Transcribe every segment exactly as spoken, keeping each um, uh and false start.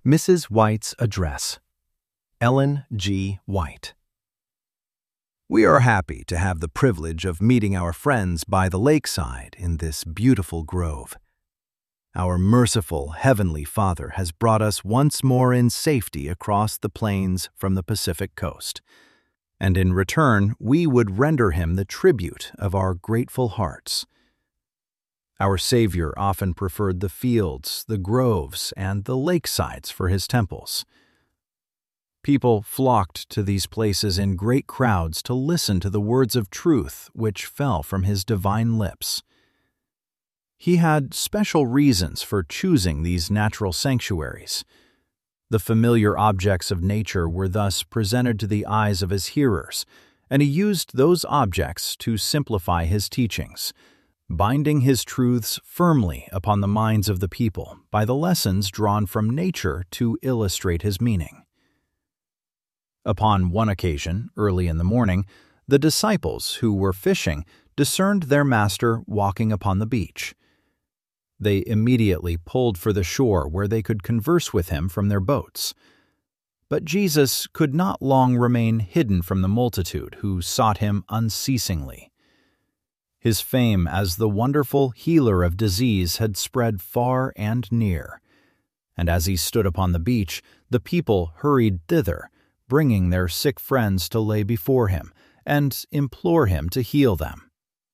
Missus White's Address. Ellen G. White. We are happy to have the privilege of meeting our friends by the lakeside in this beautiful grove. Our merciful Heavenly Father has brought us once more in safety across the plains from the Pacific coast, and in return we would render Him the tribute of our grateful hearts. Our Savior often preferred the fields, the groves, and the lakesides for His temples. People flocked to these places in great crowds to listen to the words of truth which fell from His divine lips. He had special reasons for choosing these natural sanctuaries. The familiar objects of nature were thus presented to the eyes of His hearers, and He used those objects to simplify His teachings, binding His truths firmly upon the minds of the people by the lessons drawn from nature to illustrate His meaning. Upon one occasion, early in the morning, the disciples who were fishing discerned their Master walking upon the beach. They immediately pulled for the shore where they could converse with Him from their boats. But Jesus could not long remain hidden from the multitude who sought Him unceasingly. His fame as the wonderful healer of disease had spread far and near, and as He stood upon the beach, the people hurried thither, bringing their sick friends to lay before Him and implore Him to heal them.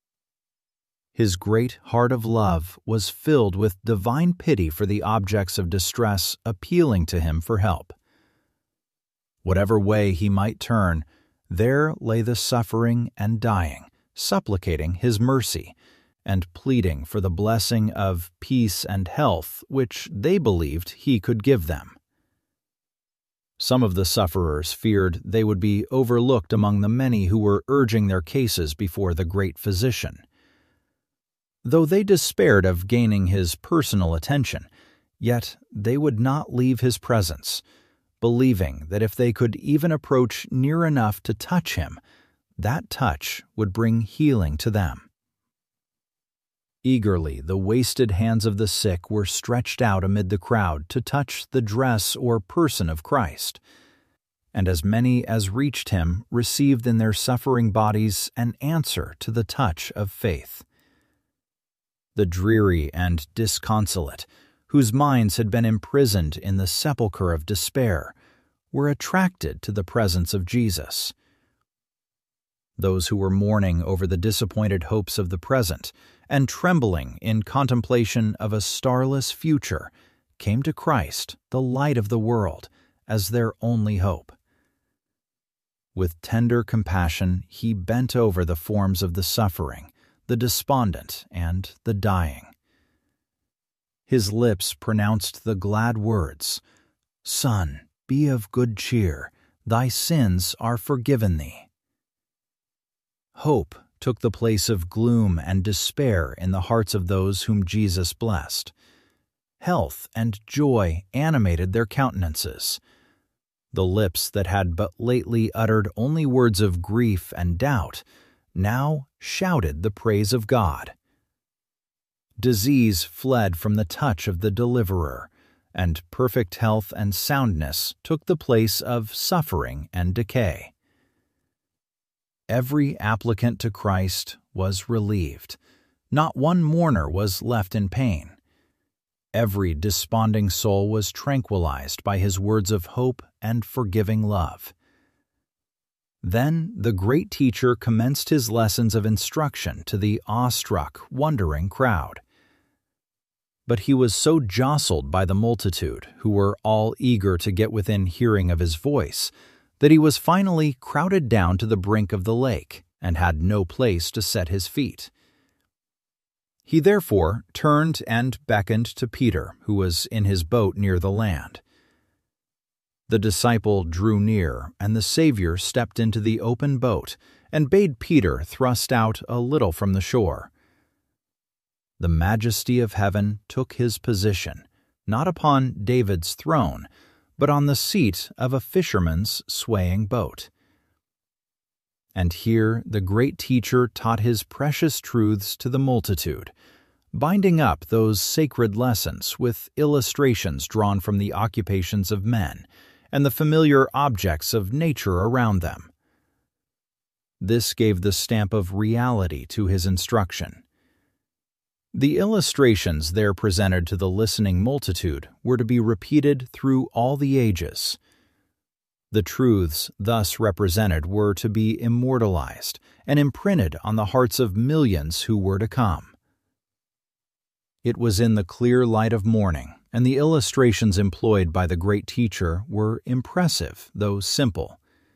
His great heart of love was filled with divine pity for the objects of distress appealing to Him for help. Whatever way He might turn, there lay the suffering and dying, supplicating His mercy, and pleading for the blessing of peace and health which they believed He could give them. Some of the sufferers feared they would be overlooked among the many who were urging their cases before the great physician. Though they despaired of gaining His personal attention, yet they would not leave His presence, believing that if they could even approach near enough to touch Him, that touch would bring healing to them. Eagerly, the wasted hands of the sick were stretched out amid the crowd to touch the dress or person of Christ, and as many as reached Him received in their suffering bodies an answer to the touch of faith. The dreary and disconsolate, whose minds had been imprisoned in the sepulchre of despair, were attracted to the presence of Jesus. Those who were mourning over the disappointed hopes of the present and trembling in contemplation of a starless future came to Christ, the light of the world, as their only hope. With tender compassion, He bent over the forms of the suffering, the despondent, and the dying. His lips pronounced the glad words, "Son, be of good cheer, thy sins are forgiven thee." Hope took the place of gloom and despair in the hearts of those whom Jesus blessed. Health and joy animated their countenances. The lips that had but lately uttered only words of grief and doubt now shouted the praise of God. Disease fled from the touch of the Deliverer, and perfect health and soundness took the place of suffering and decay. Every applicant to Christ was relieved. Not one mourner was left in pain. Every desponding soul was tranquilized by His words of hope and forgiving love. Then the great teacher commenced His lessons of instruction to the awestruck, wondering crowd. But He was so jostled by the multitude, who were all eager to get within hearing of His voice, that He was finally crowded down to the brink of the lake and had no place to set His feet. He therefore turned and beckoned to Peter, who was in his boat near the land. The disciple drew near, and the Savior stepped into the open boat and bade Peter thrust out a little from the shore. The majesty of heaven took His position, not upon David's throne, but on the seat of a fisherman's swaying boat. And here the great teacher taught His precious truths to the multitude, binding up those sacred lessons with illustrations drawn from the occupations of men and the familiar objects of nature around them. This gave the stamp of reality to his instruction. The illustrations there presented to the listening multitude were to be repeated through all the ages. The truths thus represented were to be immortalized and imprinted on the hearts of millions who were to come. It was in the clear light of morning, and the illustrations employed by the great teacher were impressive, though simple.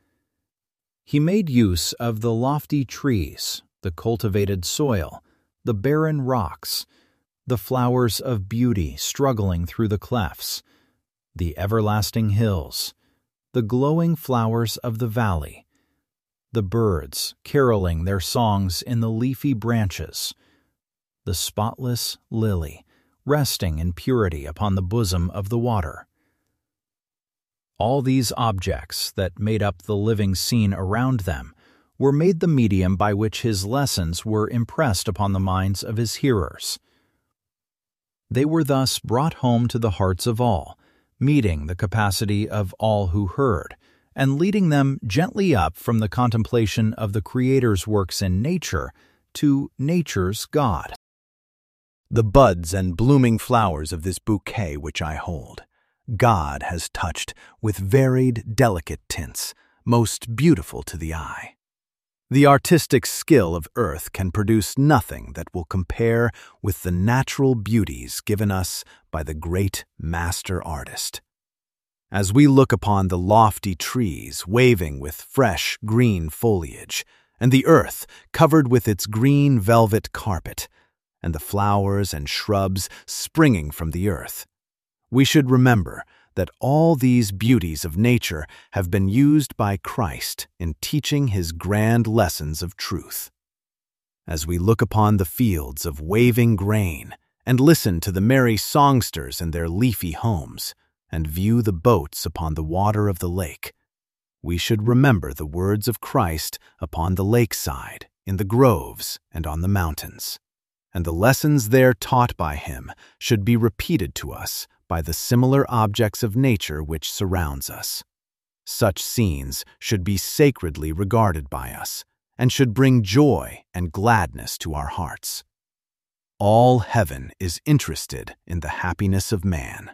He made use of the lofty trees, the cultivated soil, the barren rocks, the flowers of beauty struggling through the clefts, the everlasting hills, the glowing flowers of the valley, the birds caroling their songs in the leafy branches, the spotless lily resting in purity upon the bosom of the water. All these objects that made up the living scene around them were made the medium by which his lessons were impressed upon the minds of his hearers. They were thus brought home to the hearts of all, meeting the capacity of all who heard, and leading them gently up from the contemplation of the Creator's works in nature to nature's God. The buds and blooming flowers of this bouquet which I hold, God has touched with varied, delicate tints, most beautiful to the eye. The artistic skill of earth can produce nothing that will compare with the natural beauties given us by the great master artist. As we look upon the lofty trees waving with fresh green foliage, and the earth covered with its green velvet carpet, and the flowers and shrubs springing from the earth, we should remember that all these beauties of nature have been used by Christ in teaching his grand lessons of truth. As we look upon the fields of waving grain, and listen to the merry songsters in their leafy homes, and view the boats upon the water of the lake, we should remember the words of Christ upon the lakeside, in the groves, and on the mountains. And the lessons there taught by him should be repeated to us by the similar objects of nature which surrounds us. Such scenes should be sacredly regarded by us, and should bring joy and gladness to our hearts. All heaven is interested in the happiness of man.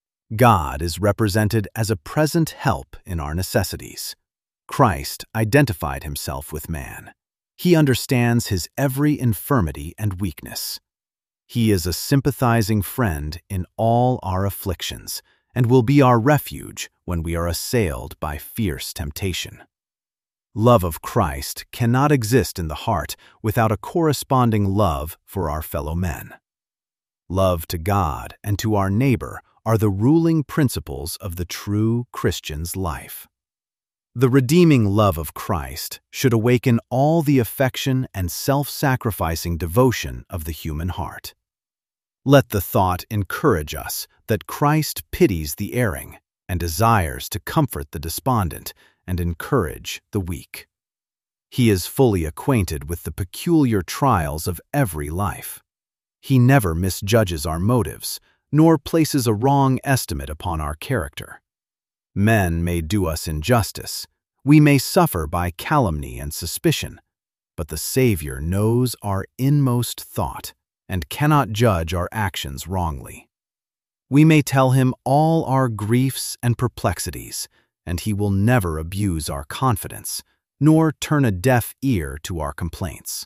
God is represented as a present help in our necessities. Christ identified himself with man. He understands his every infirmity and weakness. He is a sympathizing friend in all our afflictions, and will be our refuge when we are assailed by fierce temptation. Love of Christ cannot exist in the heart without a corresponding love for our fellow men. Love to God and to our neighbor are the ruling principles of the true Christian's life. The redeeming love of Christ should awaken all the affection and self-sacrificing devotion of the human heart. Let the thought encourage us that Christ pities the erring and desires to comfort the despondent and encourage the weak. He is fully acquainted with the peculiar trials of every life. He never misjudges our motives, nor places a wrong estimate upon our character. Men may do us injustice, we may suffer by calumny and suspicion, but the Savior knows our inmost thought and cannot judge our actions wrongly. We may tell him all our griefs and perplexities, and he will never abuse our confidence, nor turn a deaf ear to our complaints.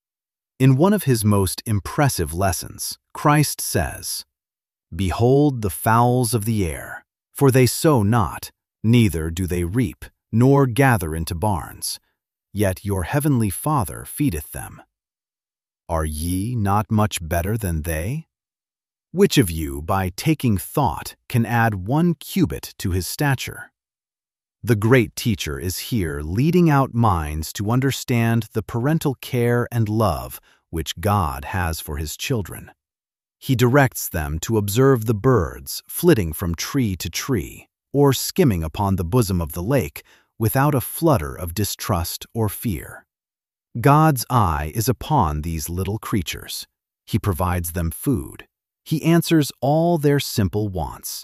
In one of his most impressive lessons, Christ says, "Behold the fowls of the air, for they sow not, neither do they reap, nor gather into barns, yet your heavenly Father feedeth them. Are ye not much better than they? Which of you, by taking thought, can add one cubit to his stature?" The great teacher is here leading out minds to understand the parental care and love which God has for his children. He directs them to observe the birds flitting from tree to tree, or skimming upon the bosom of the lake, without a flutter of distrust or fear. God's eye is upon these little creatures. He provides them food. He answers all their simple wants.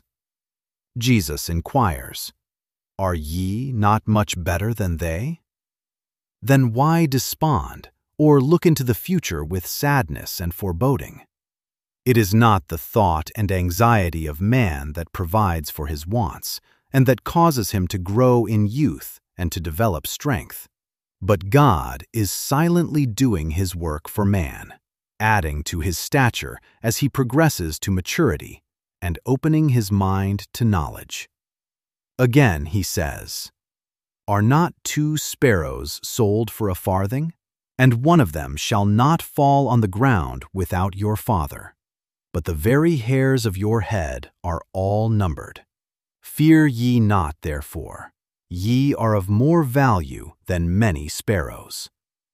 Jesus inquires, "Are ye not much better than they? Then why despond, or look into the future with sadness and foreboding? It is not the thought and anxiety of man that provides for his wants, and that causes him to grow in youth and to develop strength. But God is silently doing his work for man, adding to his stature as he progresses to maturity, and opening his mind to knowledge." Again he says, "Are not two sparrows sold for a farthing? And one of them shall not fall on the ground without your Father. But the very hairs of your head are all numbered. Fear ye not, therefore. Ye are of more value than many sparrows."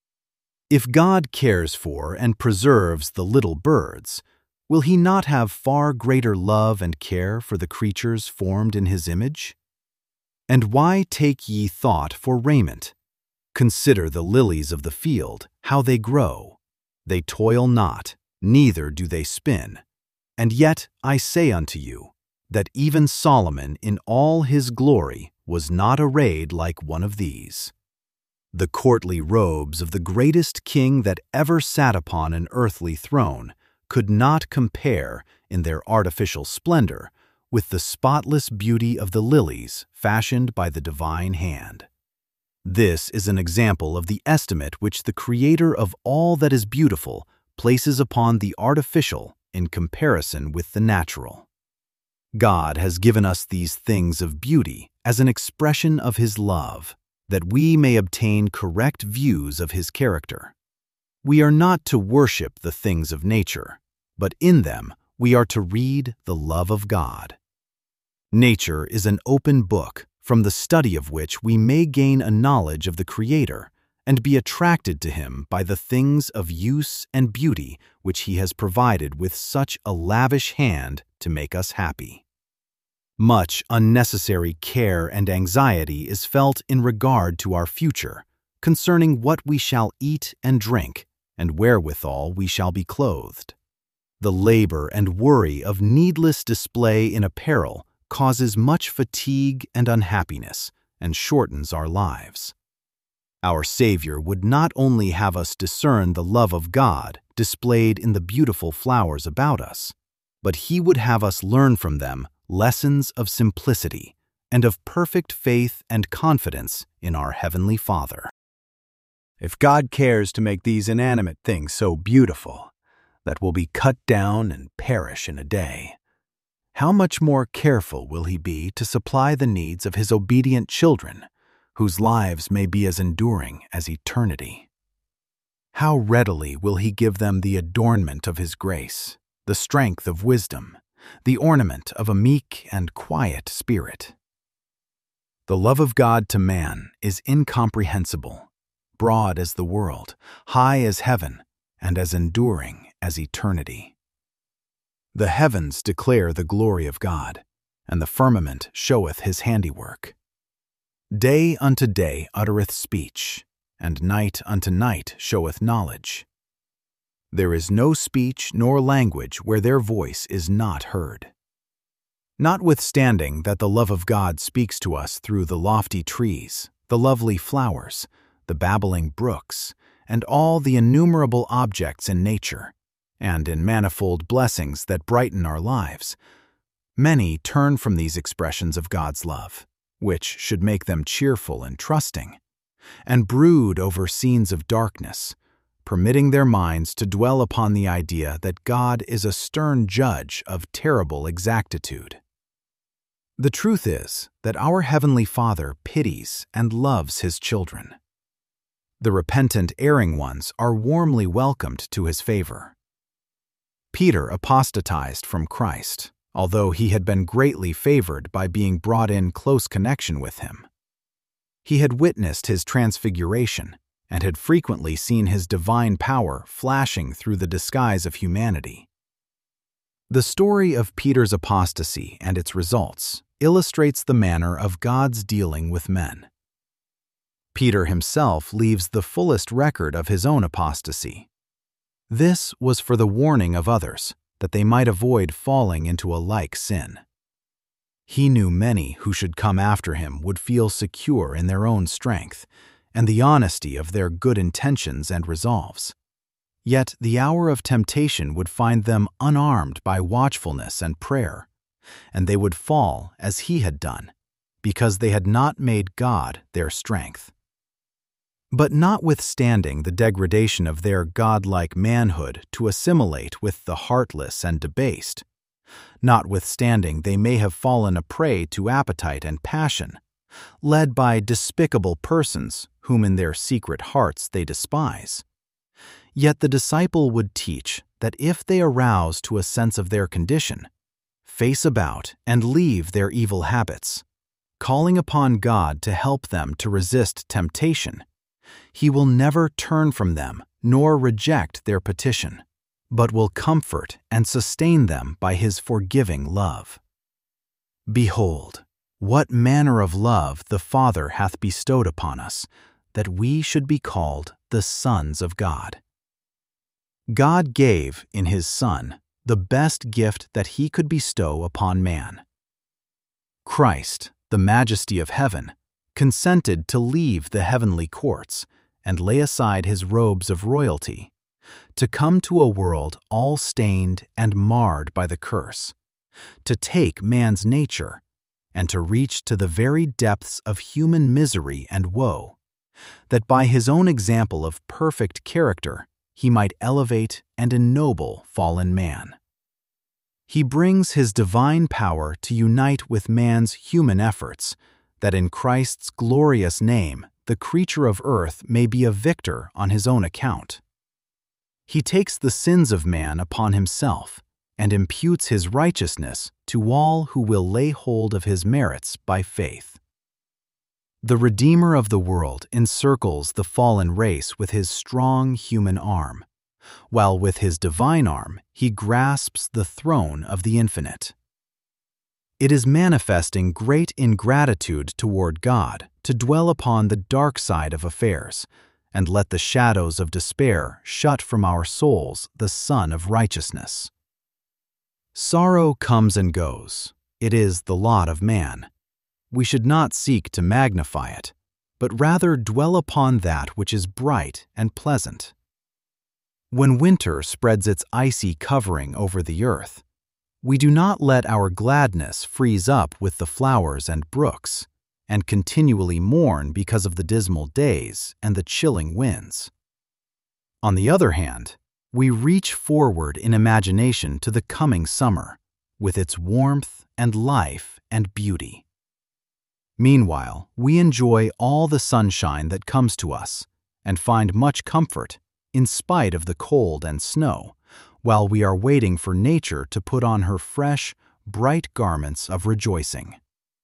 If God cares for and preserves the little birds, will he not have far greater love and care for the creatures formed in his image? "And why take ye thought for raiment? Consider the lilies of the field, how they grow. They toil not, neither do they spin. And yet I say unto you, that even Solomon in all his glory was not arrayed like one of these." The courtly robes of the greatest king that ever sat upon an earthly throne could not compare, in their artificial splendor, with the spotless beauty of the lilies fashioned by the divine hand. This is an example of the estimate which the Creator of all that is beautiful places upon the artificial in comparison with the natural. God has given us these things of beauty as an expression of his love, that we may obtain correct views of his character. We are not to worship the things of nature, but in them we are to read the love of God. Nature is an open book, from the study of which we may gain a knowledge of the Creator and be attracted to him by the things of use and beauty which he has provided with such a lavish hand to make us happy. Much unnecessary care and anxiety is felt in regard to our future, concerning what we shall eat and drink, and wherewithal we shall be clothed. The labor and worry of needless display in apparel causes much fatigue and unhappiness, and shortens our lives. Our Savior would not only have us discern the love of God displayed in the beautiful flowers about us, but he would have us learn from them lessons of simplicity and of perfect faith and confidence in our Heavenly Father. If God cares to make these inanimate things so beautiful that will be cut down and perish in a day, how much more careful will he be to supply the needs of his obedient children, whose lives may be as enduring as eternity? How readily will he give them the adornment of his grace, the strength of wisdom, the ornament of a meek and quiet spirit. The love of God to man is incomprehensible, broad as the world, high as heaven, and as enduring as eternity. The heavens declare the glory of God, and the firmament showeth his handiwork. Day unto day uttereth speech, and night unto night showeth knowledge. There is no speech nor language where their voice is not heard. Notwithstanding that the love of God speaks to us through the lofty trees, the lovely flowers, the babbling brooks, and all the innumerable objects in nature, and in manifold blessings that brighten our lives, many turn from these expressions of God's love, which should make them cheerful and trusting, and brood over scenes of darkness, permitting their minds to dwell upon the idea that God is a stern judge of terrible exactitude. The truth is that our Heavenly Father pities and loves his children. The repentant erring ones are warmly welcomed to his favor. Peter apostatized from Christ, although he had been greatly favored by being brought in close connection with him. He had witnessed his transfiguration and had frequently seen his divine power flashing through the disguise of humanity. The story of Peter's apostasy and its results illustrates the manner of God's dealing with men. Peter himself leaves the fullest record of his own apostasy. This was for the warning of others, that they might avoid falling into a like sin. He knew many who should come after him would feel secure in their own strength and the honesty of their good intentions and resolves. Yet the hour of temptation would find them unarmed by watchfulness and prayer, and they would fall as he had done, because they had not made God their strength. But notwithstanding the degradation of their godlike manhood to assimilate with the heartless and debased, notwithstanding they may have fallen a prey to appetite and passion, led by despicable persons whom in their secret hearts they despise, yet the disciple would teach that if they arouse to a sense of their condition, face about and leave their evil habits, calling upon God to help them to resist temptation, he will never turn from them nor reject their petition, but will comfort and sustain them by his forgiving love. Behold, what manner of love the Father hath bestowed upon us, that we should be called the sons of God. God gave in his Son the best gift that he could bestow upon man. Christ, the majesty of heaven, consented to leave the heavenly courts and lay aside his robes of royalty, to come to a world all stained and marred by the curse, to take man's nature, and to reach to the very depths of human misery and woe, that by his own example of perfect character he might elevate and ennoble fallen man. He brings his divine power to unite with man's human efforts, that in Christ's glorious name the creature of earth may be a victor on his own account. He takes the sins of man upon himself and imputes his righteousness to all who will lay hold of his merits by faith. The Redeemer of the world encircles the fallen race with his strong human arm, while with his divine arm he grasps the throne of the infinite. It is manifesting great ingratitude toward God to dwell upon the dark side of affairs, and let the shadows of despair shut from our souls the sun of righteousness. Sorrow comes and goes. It is the lot of man. We should not seek to magnify it, but rather dwell upon that which is bright and pleasant. When winter spreads its icy covering over the earth, we do not let our gladness freeze up with the flowers and brooks, and continually mourn because of the dismal days and the chilling winds. On the other hand, we reach forward in imagination to the coming summer, with its warmth and life and beauty. Meanwhile, we enjoy all the sunshine that comes to us, and find much comfort, in spite of the cold and snow, while we are waiting for nature to put on her fresh, bright garments of rejoicing.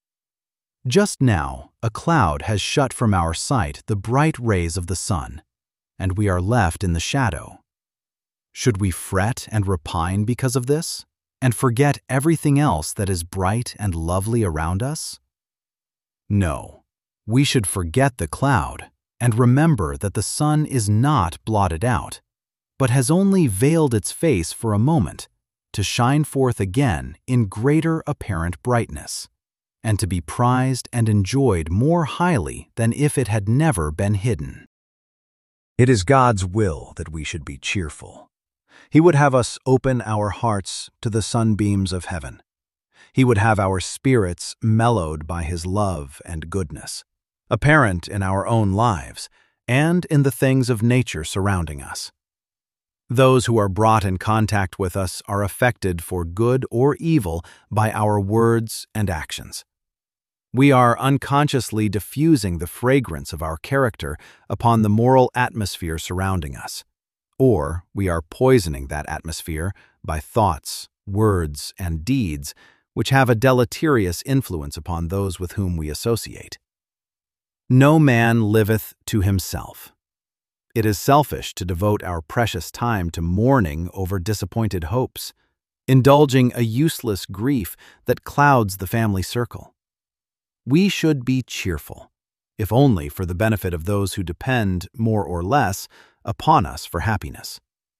Just now, a cloud has shut from our sight the bright rays of the sun, and we are left in the shadow. Should we fret and repine because of this, and forget everything else that is bright and lovely around us? No, we should forget the cloud and remember that the sun is not blotted out, but has only veiled its face for a moment to shine forth again in greater apparent brightness, and to be prized and enjoyed more highly than if it had never been hidden. It is God's will that we should be cheerful. He would have us open our hearts to the sunbeams of heaven. He would have our spirits mellowed by his love and goodness, apparent in our own lives and in the things of nature surrounding us. Those who are brought in contact with us are affected for good or evil by our words and actions. We are unconsciously diffusing the fragrance of our character upon the moral atmosphere surrounding us, or we are poisoning that atmosphere by thoughts, words, and deeds which have a deleterious influence upon those with whom we associate. No man liveth to himself. It is selfish to devote our precious time to mourning over disappointed hopes, indulging a useless grief that clouds the family circle. We should be cheerful, if only for the benefit of those who depend, more or less, upon us for happiness.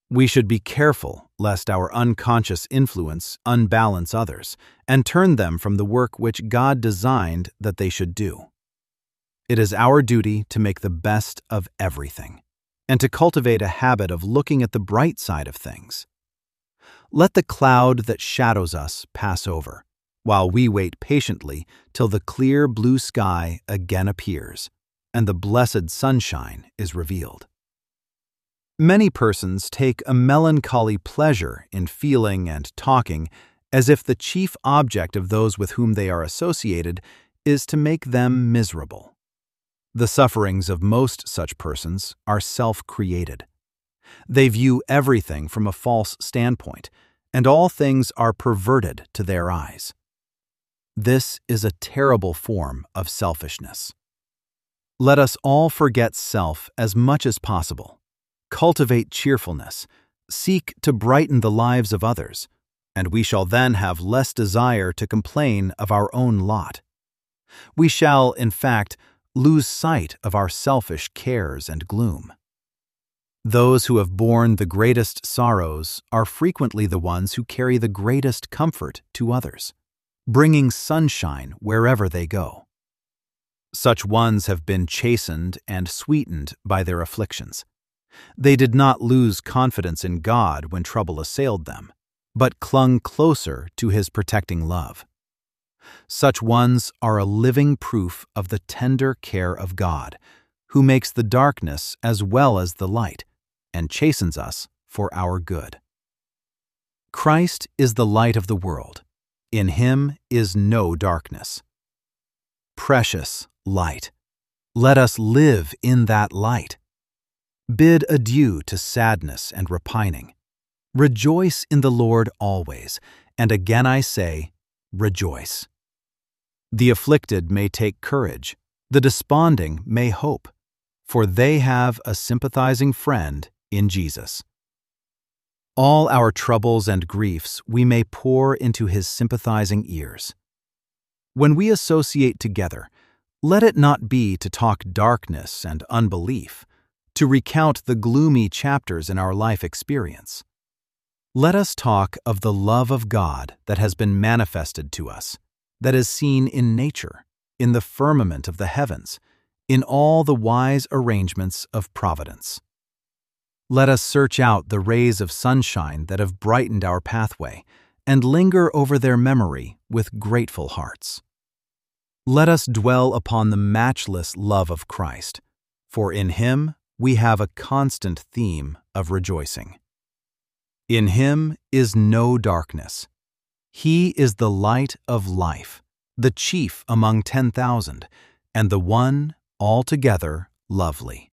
We should be careful lest our unconscious influence unbalance others and turn them from the work which God designed that they should do. It is our duty to make the best of everything and to cultivate a habit of looking at the bright side of things. Let the cloud that shadows us pass over, while we wait patiently till the clear blue sky again appears and the blessed sunshine is revealed. Many persons take a melancholy pleasure in feeling and talking as if the chief object of those with whom they are associated is to make them miserable. The sufferings of most such persons are self-created. They view everything from a false standpoint, and all things are perverted to their eyes. This is a terrible form of selfishness. Let us all forget self as much as possible. Cultivate cheerfulness, seek to brighten the lives of others, and we shall then have less desire to complain of our own lot. We shall, in fact, lose sight of our selfish cares and gloom. Those who have borne the greatest sorrows are frequently the ones who carry the greatest comfort to others, bringing sunshine wherever they go. Such ones have been chastened and sweetened by their afflictions. They did not lose confidence in God when trouble assailed them, but clung closer to His protecting love. Such ones are a living proof of the tender care of God, who makes the darkness as well as the light, and chastens us for our good. Christ is the light of the world. In Him is no darkness. Precious light, let us live in that light. Bid adieu to sadness and repining. Rejoice in the Lord always, and again I say, rejoice. The afflicted may take courage, the desponding may hope, for they have a sympathizing friend in Jesus. All our troubles and griefs we may pour into His sympathizing ears. When we associate together, let it not be to talk darkness and unbelief, to recount the gloomy chapters in our life experience. Let us talk of the love of God that has been manifested to us, that is seen in nature, in the firmament of the heavens, in all the wise arrangements of providence. Let us search out the rays of sunshine that have brightened our pathway, and linger over their memory with grateful hearts. Let us dwell upon the matchless love of Christ, for in Him we have a constant theme of rejoicing. In Him is no darkness. He is the light of life, the chief among ten thousand, and the one altogether lovely.